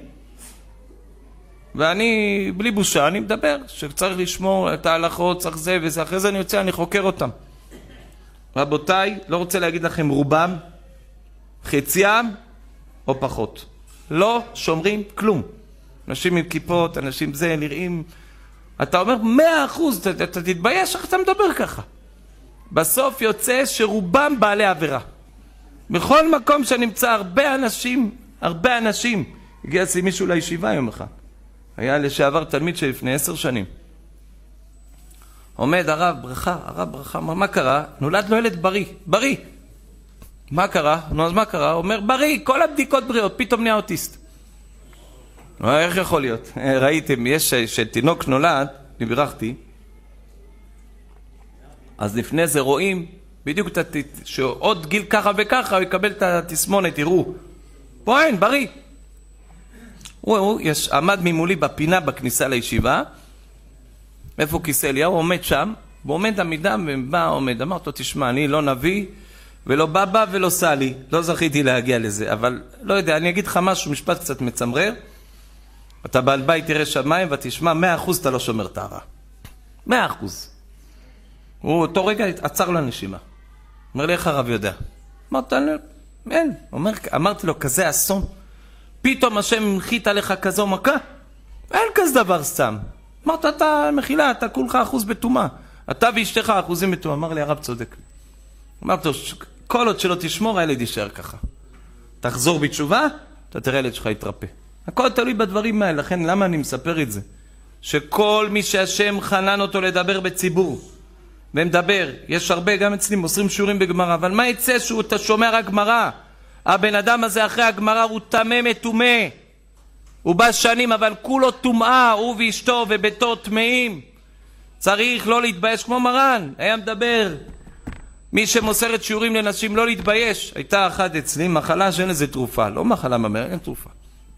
ואני, בלי בושה, אני מדבר שצריך לשמור את ההלכות, צריך זה וזה. אחרי זה אני יוצא, אני חוקר אותם. רבותיי, לא רוצה להגיד לכם רובם, חציים או פחות. לא שומרים כלום. אנשים עם כיפות, אנשים זה, נראים... אתה אומר, מאה אחוז, אתה, אתה תתבייש איך אתה מדבר ככה. בסוף יוצא שרובם בעלי עבירה. בכל מקום שנמצא הרבה אנשים, הרבה אנשים. הגיע אצלי מישהו לישיבה יום אחד. היה לשעבר תלמיד שלפני עשר שנים. עומד הרב ברכה, הרב ברכה, מה, מה קרה? נולד לו ילד בריא, בריא. מה קרה? נו, אז מה קרה? אומר, בריא, כל הבדיקות בריאות, פתאום נהיה אוטיסט. איך יכול להיות? ראיתם, יש שתינוק נולד, נברכתי, אז לפני זה רואים, בדיוק שעוד גיל ככה וככה, הוא יקבל את התסמונת, תראו. פה אין, בריא. הוא, הוא יש, עמד ממולי בפינה בכניסה לישיבה, איפה כיסא אליהו, הוא עומד שם, הוא עומד עמידה ובא עומד, אמרת לו, תשמע, אני לא נביא, ולא בבא ולא סאלי, לא זכיתי להגיע לזה, אבל לא יודע, אני אגיד לך משהו, משפט קצת מצמרר, אתה בעל בית תראה שמיים ותשמע, מאה אחוז אתה לא שומר טהרה. מאה אחוז. הוא אותו רגע עצר לו נשימה. אומר לי, איך הרב יודע? אמרת לו, אין. אומר, אמרתי לו, כזה אסון. פתאום השם מנחית עליך כזו מכה? אין כזה דבר סתם. אמרת, אתה מחילה, אתה כולך אחוז בתומה. אתה ואשתך אחוזים בתומה. אמר לי, הרב צודק. אמרתי לו, כל עוד שלא תשמור, הילד יישאר ככה. תחזור בתשובה, אתה תראה ילד שלך יתרפא. הכל תלוי בדברים האלה, לכן למה אני מספר את זה? שכל מי שהשם חנן אותו לדבר בציבור, ומדבר, יש הרבה, גם אצלי מוסרים שיעורים בגמרא, אבל מה יצא שהוא אתה שומע רק גמרא? הבן אדם הזה אחרי הגמרא הוא טמא מטומא. הוא בא שנים אבל כולו טומאה, הוא ואשתו וביתו טמאים. צריך לא להתבייש כמו מרן. היה מדבר, מי שמוסרת שיעורים לנשים לא להתבייש. הייתה אחת אצלי מחלה שאין איזה תרופה. לא מחלה ממש, אין תרופה.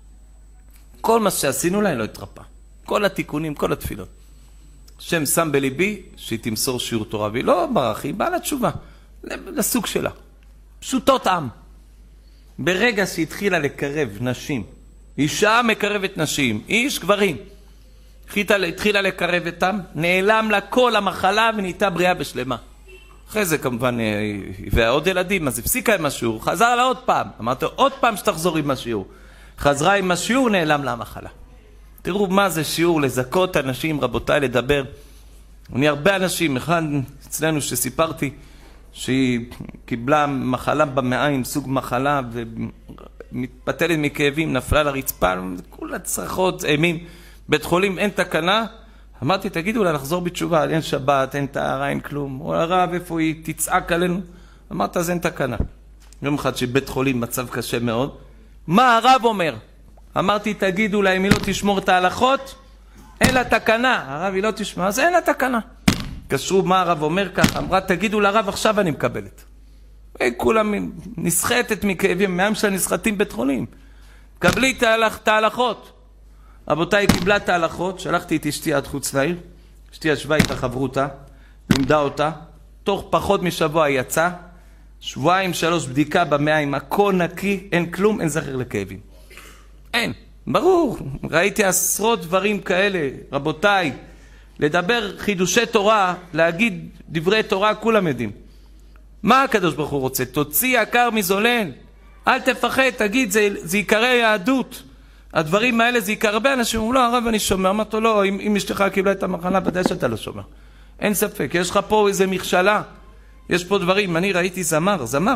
כל מה שעשינו לה לא התרפא. כל התיקונים, כל התפילות. השם שם בליבי שהיא תמסור שיעור תורה. והיא לא ברח, היא באה לתשובה. לסוג שלה. פשוטות עם. ברגע שהתחילה לקרב נשים, אישה מקרבת נשים, איש גברים, התחילה לקרב אותם, נעלם לה כל המחלה ונהייתה בריאה בשלמה. אחרי זה כמובן, ועוד ילדים, אז הפסיקה עם השיעור, חזר לה עוד פעם, אמרתי עוד פעם שתחזור עם השיעור. חזרה עם השיעור, נעלם לה המחלה. תראו מה זה שיעור, לזכות אנשים, רבותיי, לדבר. אני הרבה אנשים, אחד אצלנו שסיפרתי, שהיא קיבלה מחלה במעיים, סוג מחלה, ומתפתלת מכאבים, נפלה לרצפה, כולה צרחות, אימים, בית חולים, אין תקנה. אמרתי, תגידו לה לחזור בתשובה, אין שבת, אין טהרה, אין כלום. הוא הרב, איפה היא תצעק עלינו? אמרת, אז אין תקנה. יום אחד שבית חולים מצב קשה מאוד. מה הרב אומר? אמרתי, תגידו לה, אם היא לא תשמור את ההלכות, אין לה תקנה. הרב, היא לא תשמור, אז אין לה תקנה. קשרו מה הרב אומר כך, אמרה, תגידו לרב, עכשיו אני מקבלת. כולם נסחטת מכאבים, מהם שלה נסחטים בית חולים. קבלי את ההלכות. רבותיי, קיבלה את ההלכות, שלחתי את אשתי עד חוץ לעיר, אשתי ישבה איתה חברותה, לימדה אותה, תוך פחות משבוע יצא, שבועיים שלוש בדיקה במעיים, הכל נקי, אין כלום, אין זכר לכאבים. אין, ברור, ראיתי עשרות דברים כאלה, רבותיי, לדבר חידושי תורה, להגיד דברי תורה, כולם יודעים. מה הקדוש ברוך הוא רוצה? תוציא יקר מזולל, אל תפחד, תגיד, זה, זה יקרא יהדות. הדברים האלה זה יקר. הרבה אנשים אומרים, לא, הרב אני שומע, אמרת לו, לא, אם, אם אשתך קיבלה את המחלה, בדי שאתה לא שומע. אין ספק, יש לך פה איזה מכשלה, יש פה דברים, אני ראיתי זמר, זמר,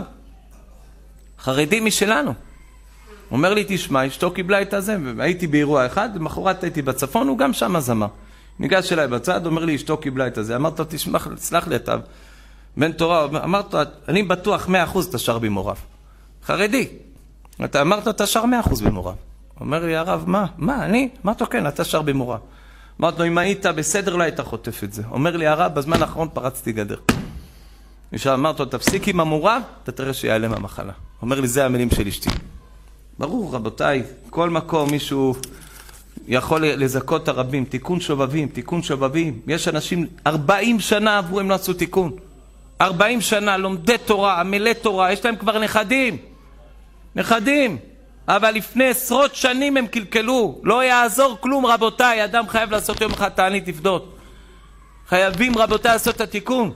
חרדי משלנו. אומר לי, תשמע, אשתו קיבלה את הזה, והייתי באירוע אחד, למחרת הייתי בצפון, הוא גם שם זמר. ניגש אליי בצד, אומר לי, אשתו קיבלה את הזה. אמרת לו, תשמע, סלח לי אתה, בן תורה, אמרת לו, אני בטוח מאה אחוז אתה שר במוריו. חרדי. אתה אמרת, אתה שר מאה אחוז במוריו. אומר לי, הרב, מה? מה, אני? אמרת לו, כן, אתה שר במוריו. אמרת לו, אם היית בסדר, לא היית חוטף את זה. אומר לי, הרב, בזמן האחרון פרצתי גדר. אמרת לו, תפסיק עם המוריו, אתה תראה שיעלם המחלה. אומר לי, זה המילים של אשתי. ברור, רבותיי, כל מקום מישהו יכול לזכות הרבים, תיקון שובבים, תיקון שובבים. יש אנשים, ארבעים שנה עברו, הם לא עשו תיקון. ארבעים שנה, לומדי תורה, עמלי תורה, יש להם כבר נכדים. נכדים. אבל לפני עשרות שנים הם קלקלו. לא יעזור כלום, רבותיי. אדם חייב לעשות יום אחד תענית לפדות. חייבים, רבותיי, לעשות את התיקון.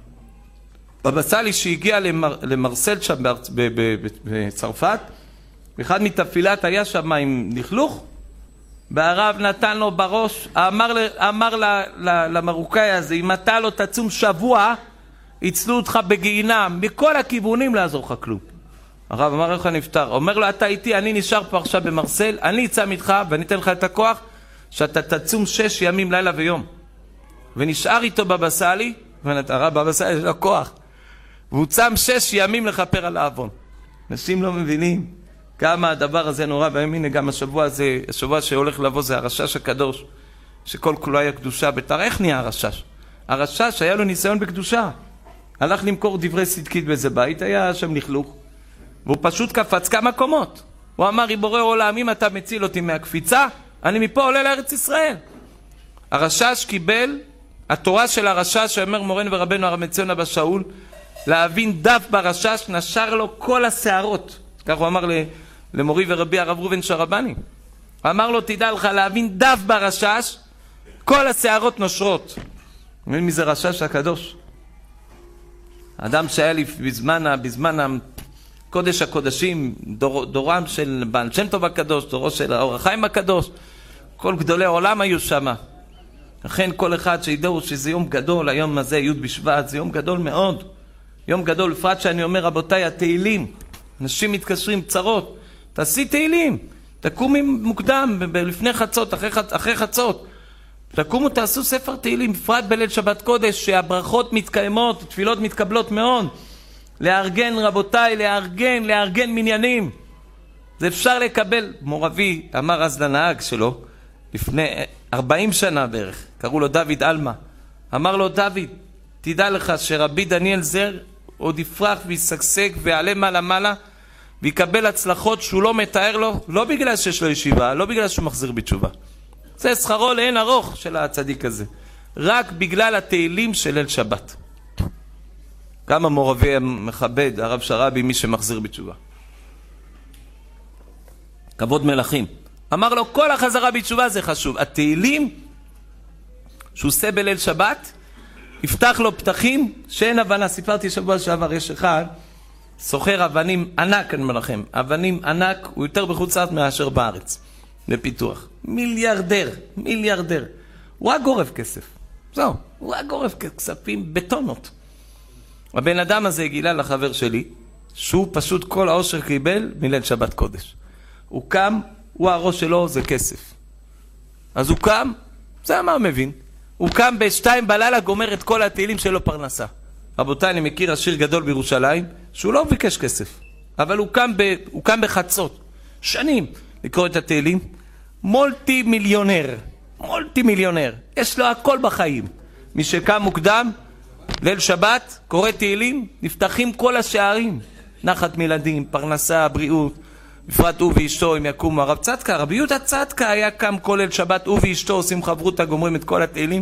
בבא סאלי שהגיע למר, למרסל שם בצרפת, אחד מתפילת היה שם עם לכלוך, והרב נתן לו בראש, אמר, אמר למרוקאי הזה, אם אתה לא תצום שבוע, יצלו אותך בגיהינם, מכל הכיוונים לעזור לך כלום. הרב אמר איך נפטר, אומר לו, אתה איתי, אני נשאר פה עכשיו במרסל, אני אצא איתך ואני אתן לך את הכוח, שאתה תצום שש ימים לילה ויום. ונשאר איתו בבא סאלי, והרב בבא סאלי יש לו כוח, והוא צם שש ימים לכפר על העוון. אנשים לא מבינים כמה הדבר הזה נורא, והנה גם השבוע הזה, השבוע שהולך לבוא זה הרשש הקדוש, שכל כולו היה קדושה בתר. איך נהיה הרשש? הרשש היה לו ניסיון בקדושה. הלך למכור דברי צדקית באיזה בית, היה שם לכלוך, והוא פשוט קפץ כמה קומות. הוא אמר, ריבונו עולם, אם אתה מציל אותי מהקפיצה, אני מפה עולה לארץ ישראל. הרשש קיבל, התורה של הרשש, שאומר מורנו ורבנו הרב מציון אבא שאול, להבין דף ברשש, נשר לו כל השערות. כך הוא אמר למורי ורבי הרב ראובן שרבני. אמר לו, תדע לך להבין דף ברשש, כל השערות נושרות. מבין מי זה רשש הקדוש? האדם שהיה לי בזמן, בזמן קודש הקודשים, דור, דורם של בעל שם טוב הקדוש, דורו של האור החיים הקדוש, כל גדולי העולם היו שם. לכן כל אחד שידעו שזה יום גדול, היום הזה, י' בשבט, זה יום גדול מאוד. יום גדול, בפרט שאני אומר, רבותיי, התהילים, אנשים מתקשרים צרות, תעשי תהילים, תקומי מוקדם, לפני חצות, אחרי, אחרי חצות, תקומו, תעשו ספר תהילים, בפרט בליל שבת קודש, שהברכות מתקיימות, תפילות מתקבלות מאוד, לארגן רבותיי, לארגן, לארגן מניינים. זה אפשר לקבל. מורבי אמר אז לנהג שלו, לפני ארבעים שנה בערך, קראו לו דוד אלמה, אמר לו, דוד, תדע לך שרבי דניאל זר עוד יפרח ויסגשג ויעלה מעלה מעלה ויקבל הצלחות שהוא לא מתאר לו, לא בגלל שיש לו ישיבה, לא בגלל שהוא מחזיר בתשובה. זה שכרו לאין ארוך של הצדיק הזה, רק בגלל התהילים של ליל שבת. גם המורבי מכבד, הרב שרבי, מי שמחזיר בתשובה. כבוד מלכים. אמר לו, כל החזרה בתשובה זה חשוב. התהילים שהוא עושה בליל שבת, יפתח לו פתחים שאין הבנה. סיפרתי שבוע שעבר, יש אחד, סוחר אבנים ענק, אני אומר לכם, אבנים ענק, הוא יותר בחוץ לארץ מאשר בארץ, בפיתוח. מיליארדר, מיליארדר. הוא רק גורף כסף. זהו, הוא רק גורף כספים בטונות. הבן אדם הזה גילה לחבר שלי, שהוא פשוט כל העושר קיבל מליל שבת קודש. הוא קם, הוא הראש שלו זה כסף. אז הוא קם, זה מה הוא מבין. הוא קם בשתיים בלילה, גומר את כל התהילים שלו פרנסה. רבותיי, אני מכיר השיר גדול בירושלים, שהוא לא ביקש כסף, אבל הוא קם, ב, הוא קם בחצות, שנים, לקרוא את התהילים. מולטי מיליונר, מולטי מיליונר, יש לו הכל בחיים. מי שקם מוקדם, ליל שבת, קורא תהילים, נפתחים כל השערים. נחת מילדים, פרנסה, בריאות, בפרט הוא ואשתו, אם יקומו. הרב צדקה, רבי יהודה צדקה היה קם כל ליל שבת, הוא ואשתו עושים חברותה, גומרים את כל התהילים.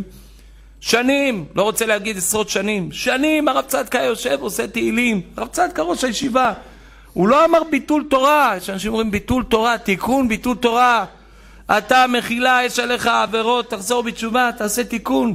שנים, לא רוצה להגיד עשרות שנים, שנים הרב צדקה יושב, עושה תהילים. הרב צדקה ראש הישיבה. הוא לא אמר ביטול תורה, יש אנשים אומרים ביטול תורה, תיקון ביטול תורה. אתה מחילה, יש עליך עבירות, תחזור בתשובה, תעשה תיקון.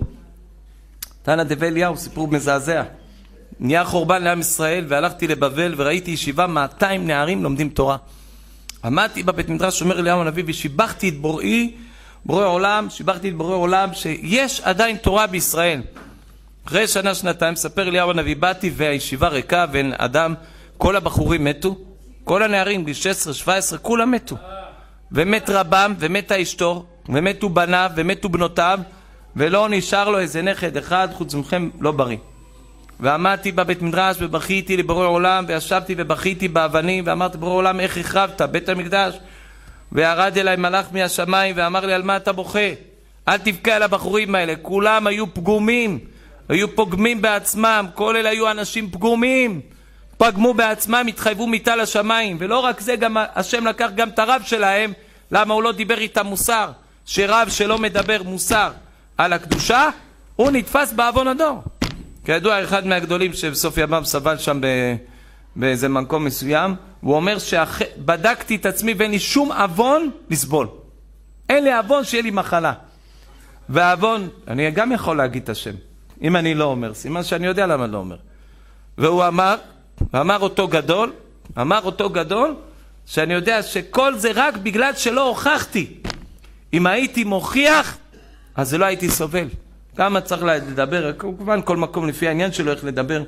תנא דבי אליהו, סיפור מזעזע. נהיה חורבן לעם ישראל, והלכתי לבבל וראיתי ישיבה מאתיים נערים לומדים תורה. עמדתי בבית מדרש אומר אליהו הנביא ושיבחתי את בוראי, בורא עולם, שיבחתי את בורא עולם שיש עדיין תורה בישראל. אחרי שנה שנתיים ספר אליהו הנביא, באתי והישיבה ריקה ואין אדם, כל הבחורים מתו, כל הנערים גיל שש עשרה שבע עשרה כולם מתו. ומת רבם ומתה אשתו ומתו בניו ומתו בנותיו, ולא נשאר לו איזה נכד אחד חוץ מכם לא בריא. ועמדתי בבית מדרש ובכיתי לבורא עולם, וישבתי ובכיתי באבנים ואמרתי בורא עולם איך החרבת בית המקדש. וירד אליי מלאך מהשמיים ואמר לי על מה אתה בוכה? אל תבכה על הבחורים האלה, כולם היו פגומים, היו פוגמים בעצמם, כל אלה היו אנשים פגומים, פגמו בעצמם, התחייבו מיטה לשמיים. ולא רק זה, גם השם לקח גם את הרב שלהם. למה הוא לא דיבר איתם מוסר? שרב שלא מדבר מוסר על הקדושה, הוא נתפס בעוון הדור. כידוע, אחד מהגדולים שבסוף ימיו סבל שם באיזה מקום מסוים, הוא אומר שבדקתי את עצמי ואין לי שום עוון לסבול. אין לי עוון שיהיה לי מחלה. והעוון, אני גם יכול להגיד את השם. אם אני לא אומר, סימן שאני יודע למה לא אומר. והוא אמר, אמר אותו גדול, אמר אותו גדול, שאני יודע שכל זה רק בגלל שלא הוכחתי. אם הייתי מוכיח, אז זה לא הייתי סובל. כמה צריך לדבר, כמובן כל מקום לפי העניין שלו איך לדבר.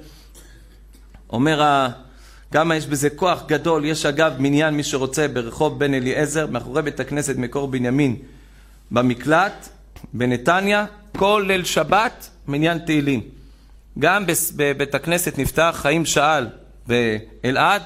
אומר, כמה יש בזה כוח גדול. יש אגב מניין, מי שרוצה, ברחוב בן אליעזר, מאחורי בית הכנסת מקור בנימין, במקלט, בנתניה, כל ליל שבת, מניין תהילים. גם בבית הכנסת נפתח חיים שאל באלעד,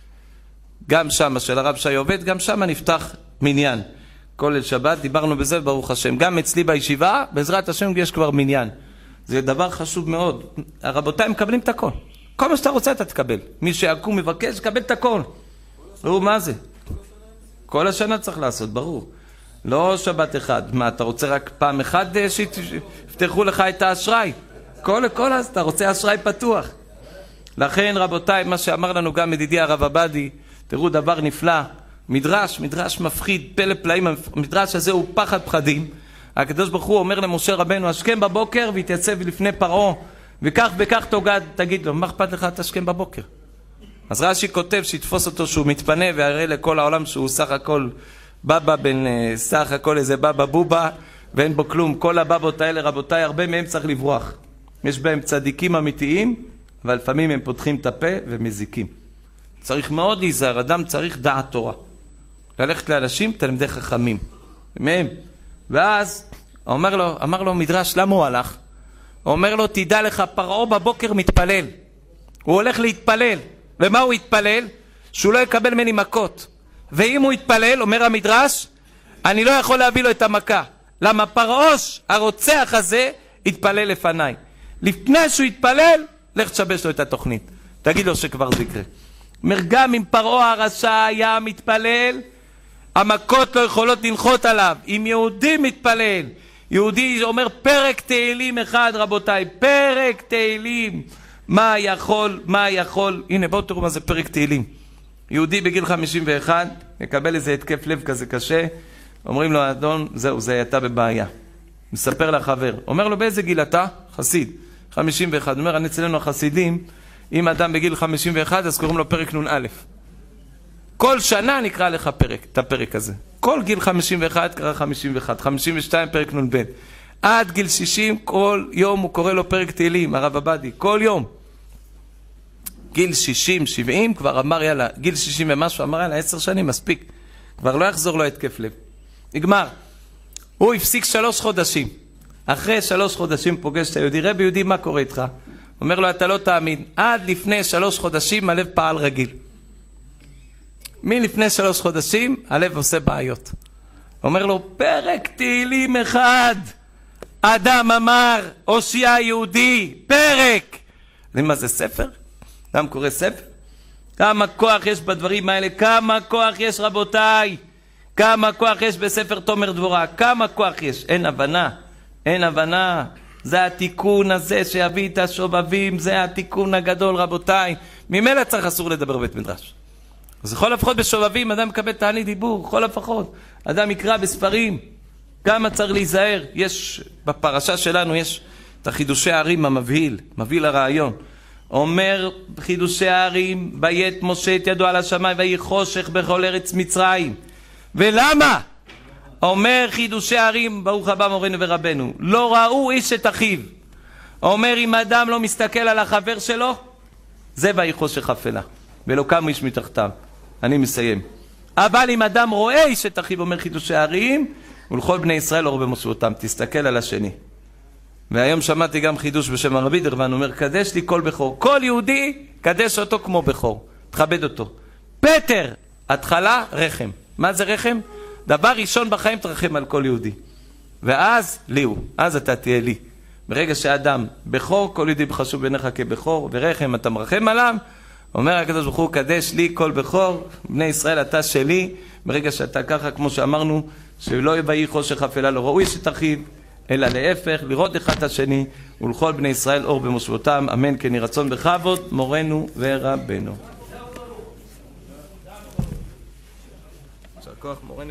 גם שם, של הרב שי עובד, גם שם נפתח מניין. כל ליל שבת, דיברנו בזה ברוך השם. גם אצלי בישיבה, בעזרת השם יש כבר מניין. זה דבר חשוב מאוד. הרבותיי מקבלים את הכל. כל מה שאתה רוצה אתה תקבל. מי שיקום מבקש, קבל את הכל. ראו מה זה? כל השנה צריך לעשות, ברור. לא שבת אחד. מה, אתה רוצה רק פעם אחת שיפתחו לך את האשראי? כל כל אז אתה רוצה אשראי פתוח. לכן רבותיי, מה שאמר לנו גם ידידי הרב עבדי, תראו דבר נפלא. מדרש, מדרש מפחיד, פלא פלאים, המדרש הזה הוא פחד פחדים. הקדוש ברוך הוא אומר למשה רבנו, השכם בבוקר והתייצב לפני פרעה, וכך וכך תוגד, תגיד לו, מה אכפת לך תשכם בבוקר? אז רש"י כותב שיתפוס אותו שהוא מתפנה ויראה לכל העולם שהוא סך הכל בבא בין סך הכל איזה בבא בובה ואין בו כלום. כל הבבות האלה רבותיי, הרבה מהם צריך לברוח. יש בהם צדיקים אמיתיים, אבל לפעמים הם פותחים את הפה ומזיקים. צריך מאוד להיזהר, אדם צריך דעת תורה. ללכת לאנשים תלמידי חכמים. מהם. ואז אומר לו, אמר לו מדרש, למה הוא הלך? הוא אומר לו, תדע לך, פרעה בבוקר מתפלל. הוא הולך להתפלל. ומה הוא יתפלל? שהוא לא יקבל ממני מכות. ואם הוא יתפלל, אומר המדרש, אני לא יכול להביא לו את המכה. למה פרעוש, הרוצח הזה, יתפלל לפניי. לפני שהוא יתפלל, לך תשבש לו את התוכנית. תגיד לו שכבר זה יקרה. אומר, גם אם פרעה הרשע היה מתפלל, המכות לא יכולות לנחות עליו. אם יהודי מתפלל, יהודי אומר פרק תהילים אחד, רבותיי, פרק תהילים. מה יכול, מה יכול, הנה בואו תראו מה זה פרק תהילים. יהודי בגיל חמישים ואחת, מקבל איזה התקף לב כזה קשה, אומרים לו, אדון, זהו, זה אתה בבעיה. מספר לחבר, אומר לו, באיזה גיל אתה? חסיד, חמישים ואחת. אומר, אני אצלנו החסידים, אם אדם בגיל חמישים ואחת, אז קוראים לו פרק נון א'. כל שנה נקרא לך פרק, את הפרק הזה. כל גיל חמישים ואחת קרא חמישים ואחת, חמישים ושתיים פרק נון ב'. עד גיל שישים, כל יום הוא קורא לו פרק תהילים, הרב עבדי, כל יום. גיל שישים, שבעים, כבר אמר יאללה, גיל שישים ומשהו, אמר יאללה, עשר שנים, מספיק. כבר לא יחזור לו התקף לב. נגמר. הוא הפסיק שלוש חודשים. אחרי שלוש חודשים פוגש את היהודי, רבי יהודי, מה קורה איתך? אומר לו, אתה לא תאמין. עד לפני שלוש חודשים הלב פעל רגיל. מלפני שלוש חודשים הלב עושה בעיות. אומר לו, פרק תהילים אחד. אדם אמר, הושיע יהודי, פרק. יודעים מה זה ספר? אדם קורא ספר? כמה כוח יש בדברים האלה, כמה כוח יש רבותיי, כמה כוח יש בספר תומר דבורה, כמה כוח יש, אין הבנה, אין הבנה, זה התיקון הזה שיביא את השובבים, זה התיקון הגדול רבותיי, ממילא צריך אסור לדבר בית מדרש. אז לכל לפחות בשובבים אדם מקבל תענית דיבור, לכל לפחות, אדם יקרא בספרים, כמה צריך להיזהר, יש, בפרשה שלנו יש את החידושי הערים המבהיל, מבהיל הרעיון, אומר חידושי הערים, בית משה את ידו על השמיים ויהי חושך בכל ארץ מצרים. ולמה? אומר חידושי הערים, ברוך הבא מורנו ורבנו, לא ראו איש את אחיו. אומר אם אדם לא מסתכל על החבר שלו, זה ויהי חושך אפלה, ולא קם איש מתחתיו. אני מסיים. אבל אם אדם רואה איש את אחיו, אומר חידושי הערים, ולכל בני ישראל אור במושבותם, תסתכל על השני. והיום שמעתי גם חידוש בשם הרבי דרבן, אומר, קדש לי כל בכור. כל יהודי, קדש אותו כמו בכור. תכבד אותו. פטר, התחלה, רחם. מה זה רחם? דבר ראשון בחיים תרחם על כל יהודי. ואז, לי הוא. אז אתה תהיה לי. ברגע שאדם בכור, כל יהודי בחשוב בעיניך כבכור, ורחם אתה מרחם עליו, אומר הקדוש ברוך הוא, קדש לי כל בכור, בני ישראל אתה שלי. ברגע שאתה ככה, כמו שאמרנו, שלא יביא חושך אפלה, לא ראוי שתרחיב, אלא להפך, לראות אחד את השני, ולכל בני ישראל אור במושבותם, אמן כן יהי רצון בכבוד, מורנו ורבנו.